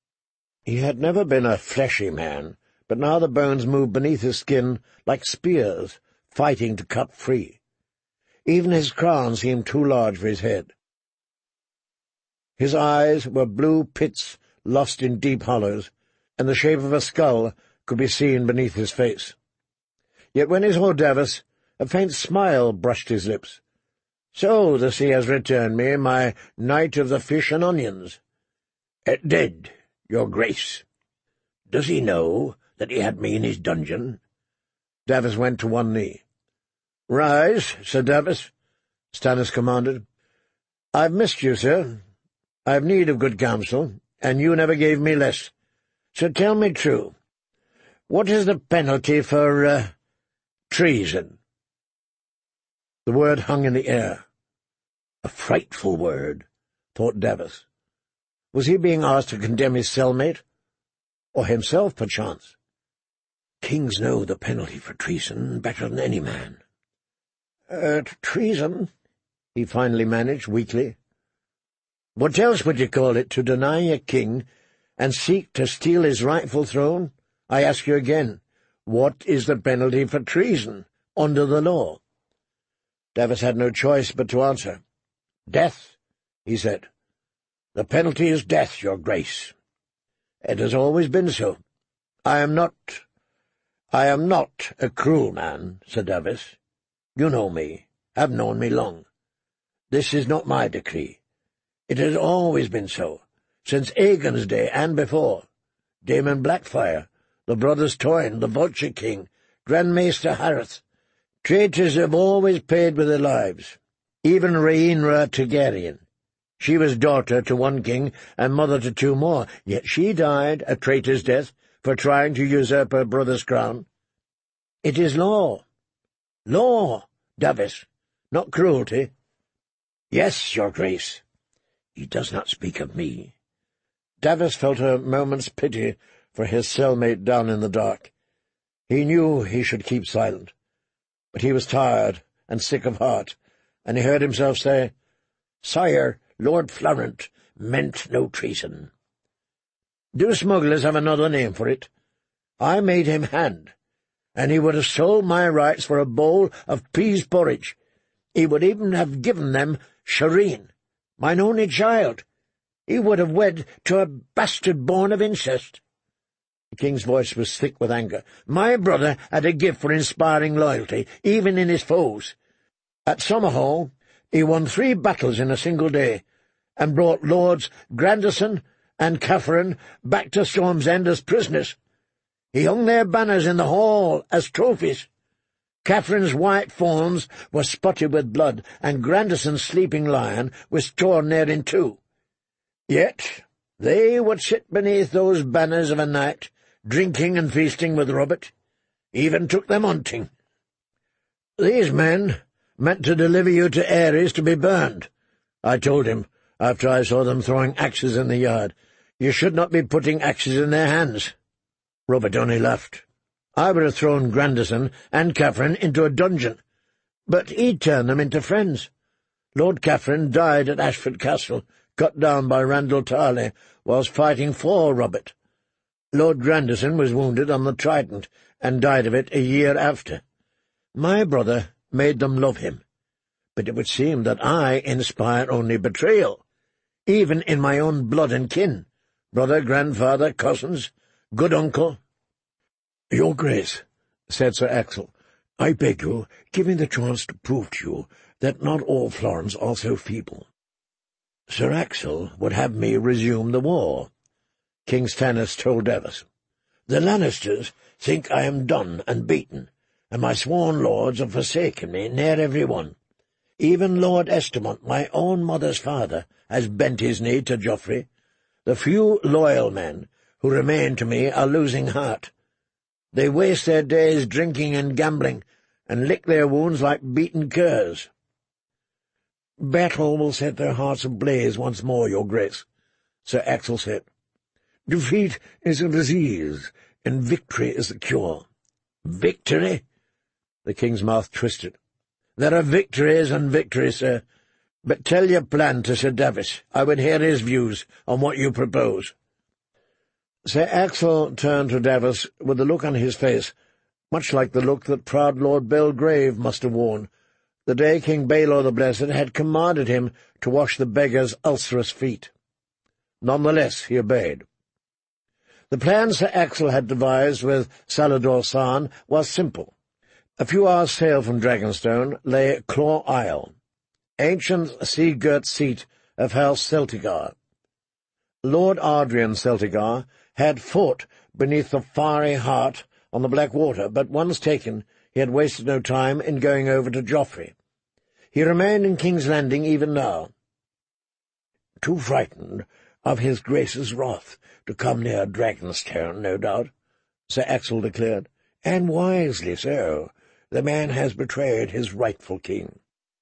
He had never been a fleshy man, but now the bones moved beneath his skin like spears, fighting to cut free. Even his crown seemed too large for his head. His eyes were blue pits lost in deep hollows, and the shape of a skull could be seen beneath his face. Yet when he saw Davos, a faint smile brushed his lips. "So the sea has returned me, my Knight of the Fish and Onions." "Uh, dead, your Grace. Does he know that he had me in his dungeon?" Davos went to one knee. "Rise, Sir Davos," Stannis commanded. "I've missed you, sir. I've need of good counsel, and you never gave me less. So tell me true. What is the penalty for, uh, treason?" The word hung in the air. A frightful word, thought Davos. Was he being asked to condemn his cellmate? Or himself, perchance? Kings know the penalty for treason better than any man. Uh, treason, he finally managed, weakly. What else would you call it, to deny a king and seek to steal his rightful throne? I ask you again, what is the penalty for treason, under the law? Davos had no choice but to answer. "Death," he said. "The penalty is death, your Grace. It has always been so. I am not... I am not a cruel man, Sir Davos. You know me, have known me long. This is not my decree. It has always been so, since Aegon's day and before. Daemon Blackfire, the brothers Toyne, the Vulture King, Grand Maester Hareth. Traitors have always paid with their lives. Even Rhaenyra Targaryen. She was daughter to one king and mother to two more, yet she died a traitor's death for trying to usurp her brother's crown. It is law. Law, Davos, not cruelty. Yes, your grace. He does not speak of me. Davos felt a moment's pity for his cellmate down in the dark. He knew he should keep silent, but he was tired and sick of heart, and he heard himself say, "Sire, Lord Florent meant no treason." Do smugglers have another name for it? I made him hand, and he would have sold my rights for a bowl of peas porridge. He would even have given them Shireen, mine only child. He would have wed to a bastard born of incest. The king's voice was thick with anger. My brother had a gift for inspiring loyalty, even in his foes. At Summerhall, he won three battles in a single day, and brought Lords Grandison and Catherine back to Storm's End as prisoners. He hung their banners in the hall as trophies. Catherine's white fawns were spotted with blood, and Grandison's sleeping lion was torn there in two. Yet they would sit beneath those banners of a night, drinking and feasting with Robert, even took them hunting. These men meant to deliver you to Aerys to be burned. I told him, after I saw them throwing axes in the yard, you should not be putting axes in their hands. Robert only laughed. I would have thrown Grandison and Catherine into a dungeon, but he turned them into friends. Lord Catherine died at Ashford Castle, cut down by Randall Tarley, whilst fighting for Robert. Lord Grandison was wounded on the Trident, and died of it a year after. My brother made them love him, but it would seem that I inspire only betrayal, even in my own blood and kin, brother, grandfather, cousins, good uncle. Your Grace, said Sir Axel, I beg you, give me the chance to prove to you that not all Florents are so feeble. Sir Axel would have me resume the war, King Stannis told Davos. The Lannisters think I am done and beaten, and my sworn lords have forsaken me, near every one. Even Lord Estermont, my own mother's father, has bent his knee to Joffrey. The few loyal men who remain to me are losing heart. They waste their days drinking and gambling, and lick their wounds like beaten curs. Battle will set their hearts ablaze once more, your Grace, Sir Axel said. Defeat is a disease, and victory is the cure. Victory? The king's mouth twisted. There are victories and victories, sir. But tell your plan to Sir Davos. I would hear his views on what you propose. Sir Axel turned to Davos with a look on his face, much like the look that proud Lord Belgrave must have worn, the day King Baelor the Blessed had commanded him to wash the beggar's ulcerous feet. None the less he obeyed. The plan Sir Axel had devised with Salladhor Saan was simple. A few hours' sail from Dragonstone lay Claw Isle, ancient sea-girt seat of House Celtigar. Lord Ardrian Celtigar had fought beneath the fiery heart on the Black Water, but once taken, he had wasted no time in going over to Joffrey. He remained in King's Landing even now. Too frightened of his Grace's wrath to come near Dragonstone, no doubt, Sir Axel declared, and wisely so. The man has betrayed his rightful king.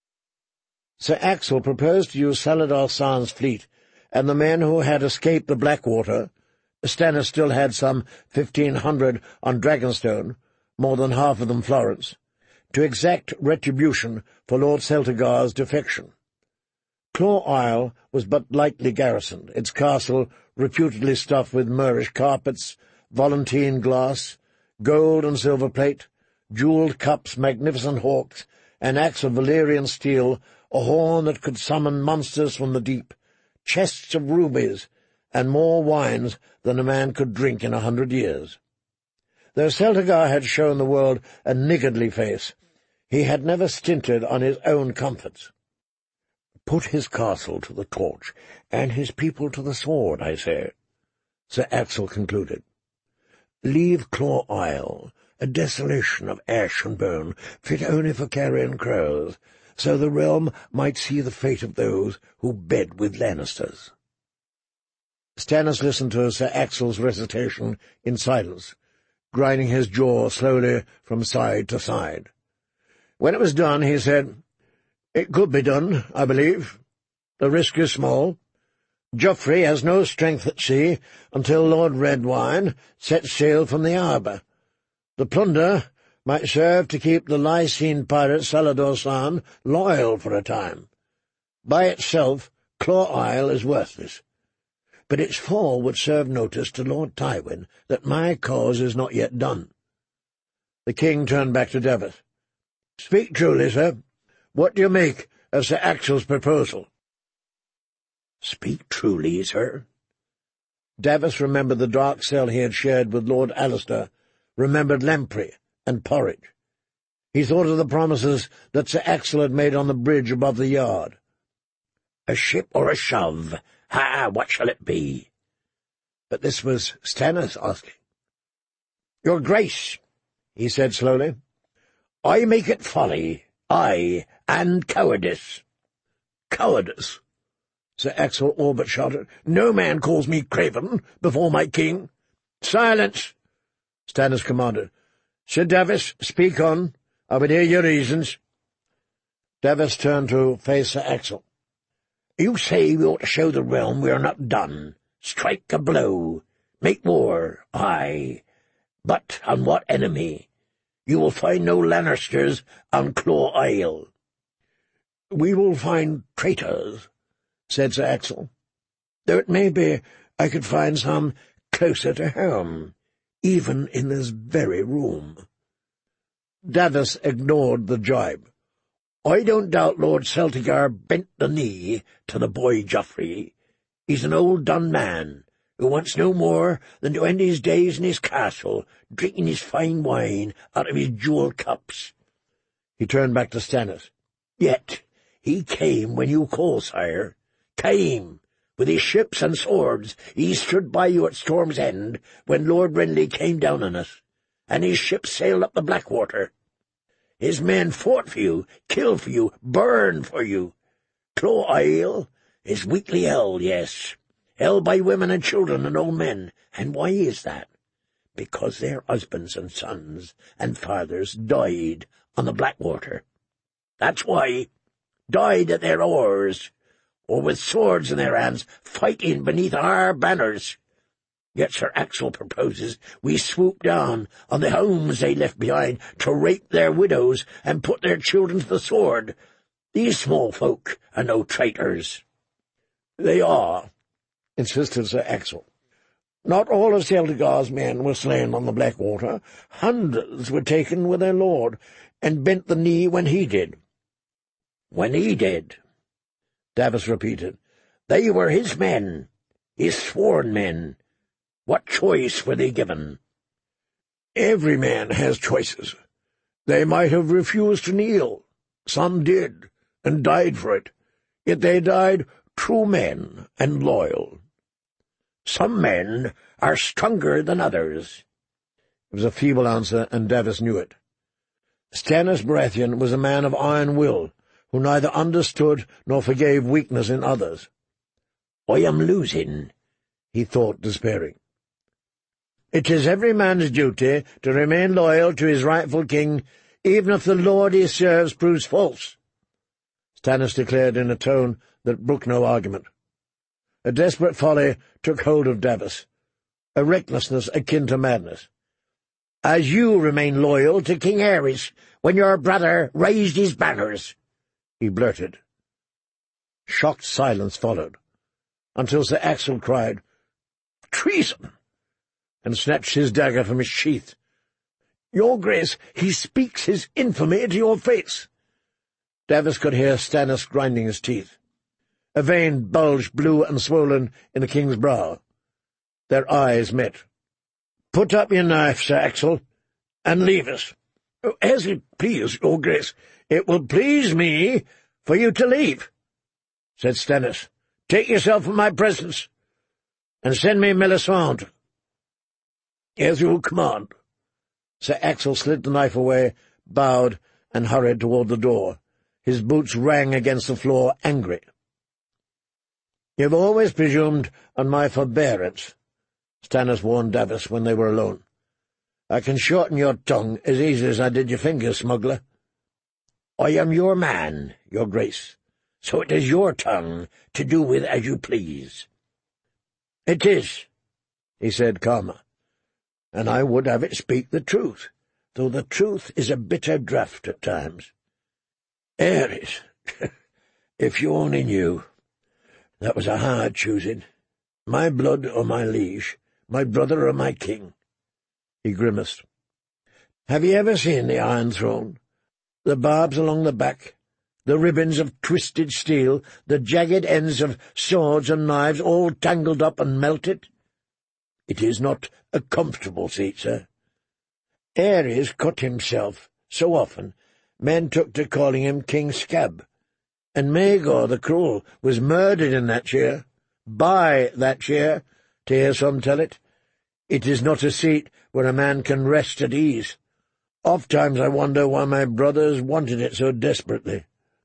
Sir Axel proposed to use Salladhor Saan's fleet, and the men who had escaped the Blackwater. Stannis still had some fifteen hundred on Dragonstone, more than half of them Florents, to exact retribution for Lord Celtigar's defection. Claw Isle was but lightly garrisoned, its castle reputedly stuffed with Moorish carpets, Volantine glass, gold and silver plate, jewelled cups, magnificent hawks, an axe of Valyrian steel, a horn that could summon monsters from the deep, chests of rubies, and more wines than a man could drink in a hundred years. Though Celtigar had shown the world a niggardly face, he had never stinted on his own comforts. Put his castle to the torch, and his people to the sword, I say," Sir Axel concluded. "Leave Claw Isle, a desolation of ash and bone, fit only for carrion crows, so the realm might see the fate of those who bed with Lannisters." Stannis listened to Sir Axel's recitation in silence, grinding his jaw slowly from side to side. When it was done, he said, "It could be done, I believe. The risk is small. Joffrey has no strength at sea until Lord Redwyne sets sail from the harbour. The plunder might serve to keep the Lysene pirate Salador Saan loyal for a time. By itself, Claw Isle is worthless, but its fall would serve notice to Lord Tywin that my cause is not yet done." The king turned back to Davos. "Speak truly, sir. What do you make of Sir Axel's proposal?" "Speak truly, sir?" Davos remembered the dark cell he had shared with Lord Alistair, remembered Lamprey and Porridge. He thought of the promises that Sir Axel had made on the bridge above the yard. "A ship or a shove? Ha! What shall it be?" But this was Stannis asking. "Your Grace," he said slowly, "I make it folly, aye, and cowardice." "Cowardice?" Sir Axel all but shouted. "No man calls me craven before my king." "Silence!" Stannis commanded. "Sir Davos, speak on. I would hear your reasons." Davos turned to face Sir Axel. "You say we ought to show the realm we are not done. Strike a blow. Make war. Aye. But on what enemy? You will find no Lannisters on Claw Isle." "We will find traitors," said Sir Axel. "Though it may be I could find some closer to home, even in this very room." Davos ignored the jibe. "I don't doubt Lord Celtigar bent the knee to the boy Joffrey. He's an old done man, who wants no more than to end his days in his castle, drinking his fine wine out of his jewelled cups." He turned back to Stannis. "Yet he came when you called, sire. Came, with his ships and swords. He stood by you at Storm's End, when Lord Renly came down on us, and his ships sailed up the Blackwater. His men fought for you, killed for you, burned for you. Claw Isle is weakly held, yes, held by women and children and old men. And why is that? Because their husbands and sons and fathers died on the Blackwater. That's why. Died at their oars, or with swords in their hands, fighting beneath our banners. Yet Sir Axel proposes we swoop down on the homes they left behind to rape their widows and put their children to the sword. These small folk are no traitors." "They are," insisted Sir Axel. "Not all of Celtigar's men were slain on the Blackwater. Hundreds were taken with their lord, and bent the knee when he did." "When he did," Davos repeated. "They were his men, his sworn men. What choice were they given?" "Every man has choices. They might have refused to kneel. Some did, and died for it. Yet they died true men and loyal." "Some men are stronger than others." It was a feeble answer, and Davos knew it. Stannis Baratheon was a man of iron will, who neither understood nor forgave weakness in others. "I am losing," he thought, despairing. "It is every man's duty to remain loyal to his rightful king, even if the lord he serves proves false," Stannis declared in a tone that brooked no argument. A desperate folly took hold of Davos, a recklessness akin to madness. "As you remain loyal to King Aerys when your brother raised his banners," he blurted. Shocked silence followed, until Sir Axel cried, "Treason!" and snatched his dagger from his sheath. "Your Grace, he speaks his infamy to your face." Davos could hear Stannis grinding his teeth. A vein bulged blue and swollen in the king's brow. Their eyes met. "Put up your knife, Sir Axel, and leave us." "As it please, Your Grace. It will please me for you to leave." said Stennis. "Take yourself from my presence, and send me Melisande." "As you command." Sir Axel slid the knife away, bowed, and hurried toward the door. His boots rang against the floor, angry. "You've always presumed on my forbearance," Stannis warned Davos when they were alone. "I can shorten your tongue as easily as I did your fingers, smuggler. I am your man, your grace, so it is your tongue to do with as you please." "It is," he said calmer, "and I would have it speak the truth, though the truth is a bitter draught at times. Aerys, if you only knew. That was a hard choosing. My blood or my liege, my brother or my king." He grimaced. "Have you ever seen the Iron Throne? The barbs along the back, the ribbons of twisted steel, the jagged ends of swords and knives all tangled up and melted? It is not a comfortable seat, sir. Aerys cut himself so often, men took to calling him King Scab. And Maegor the Cruel was murdered in that chair, by that chair, to hear some tell it. It is not a seat where a man can rest at ease. Oft-times I wonder why my brothers wanted it so desperately."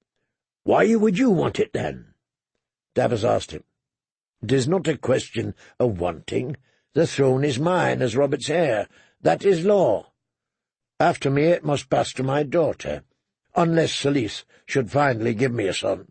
"Why would you want it, then?" Davos asked him. "It is not a question of wanting. The throne is mine as Robert's heir. That is law. After me it must pass to my daughter, unless Selyse should finally give me a son."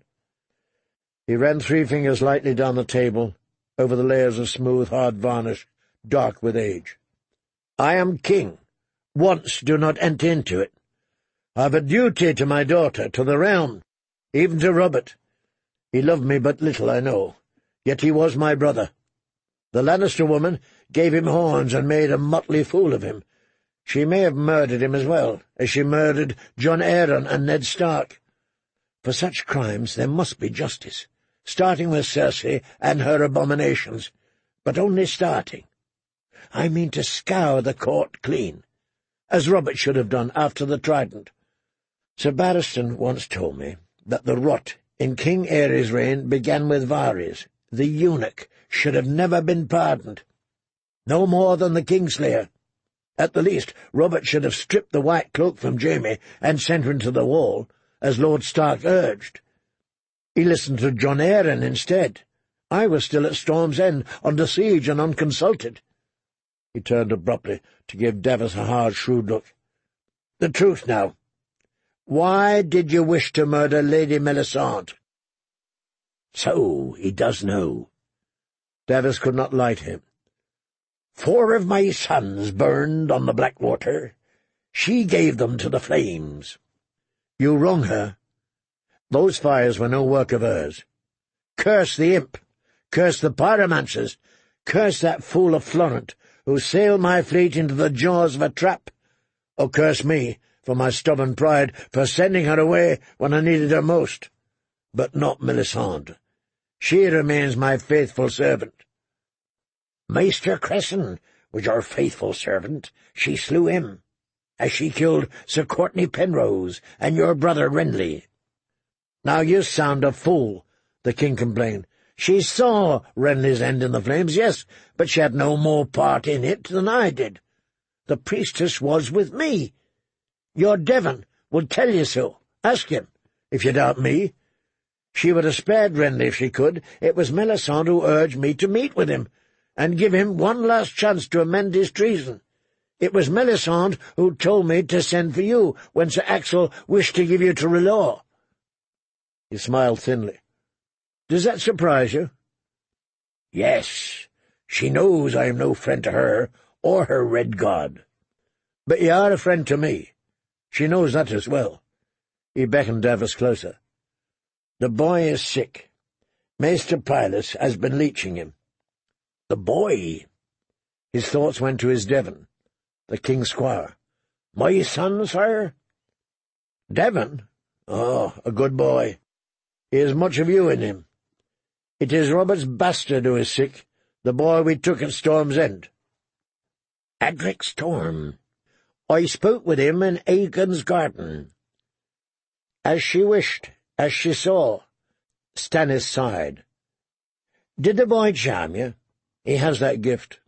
He ran three fingers lightly down the table, over the layers of smooth, hard varnish, dark with age. "I am king. Once do not enter into it. I have a duty to my daughter, to the realm, even to Robert. He loved me but little, I know, yet he was my brother. The Lannister woman gave him horns and made a motley fool of him. She may have murdered him as well, as she murdered Jon Arryn and Ned Stark. For such crimes there must be justice, starting with Cersei and her abominations, but only starting. I mean to scour the court clean, as Robert should have done after the Trident. Sir Barristan once told me that the rot in King Aerys' reign began with Varys. The eunuch should have never been pardoned, no more than the Kingslayer. At the least, Robert should have stripped the white cloak from Jaime and sent him to the wall, as Lord Stark urged. He listened to Jon Arryn instead. I was still at Storm's End, under siege and unconsulted." He turned abruptly to give Davos a hard, shrewd look. "The truth now. Why did you wish to murder Lady Melisande?" "So he does know." Davos could not lie to him. "Four of my sons burned on the Blackwater. She gave them to the flames." "You wrong her. Those fires were no work of hers. Curse the imp! Curse the pyromancers! Curse that fool of Florent, who sailed my fleet into the jaws of a trap! Or curse me, for my stubborn pride, for sending her away when I needed her most. But not Melisande. She remains my faithful servant." "Maester Cresson was your faithful servant. She slew him, as she killed Sir Courtenay Penrose and your brother Renly." "Now you sound a fool," the king complained. "She saw Renly's end in the flames, yes, but she had no more part in it than I did. The priestess was with me. Your Devon will tell you so. Ask him, if you doubt me. She would have spared Renly if she could. It was Melisande who urged me to meet with him, and give him one last chance to amend his treason. It was Melisande who told me to send for you when Sir Axel wished to give you to R'hllor." He smiled thinly. "Does that surprise you?" "Yes. She knows I am no friend to her or her Red God." "But you are a friend to me. She knows that as well." He beckoned Davos closer. "The boy is sick. Maester Pylus has been leeching him." "The boy?" His thoughts went to his Devon, the king's squire. "My son, sire?" "Devon? Oh, a good boy. He has much of you in him. It is Robert's bastard who is sick, the boy we took at Storm's End." "Adric Storm. I spoke with him in Aegon's garden." "As she wished, as she saw. Stannis sighed. "Did the boy charm you? He has that gift.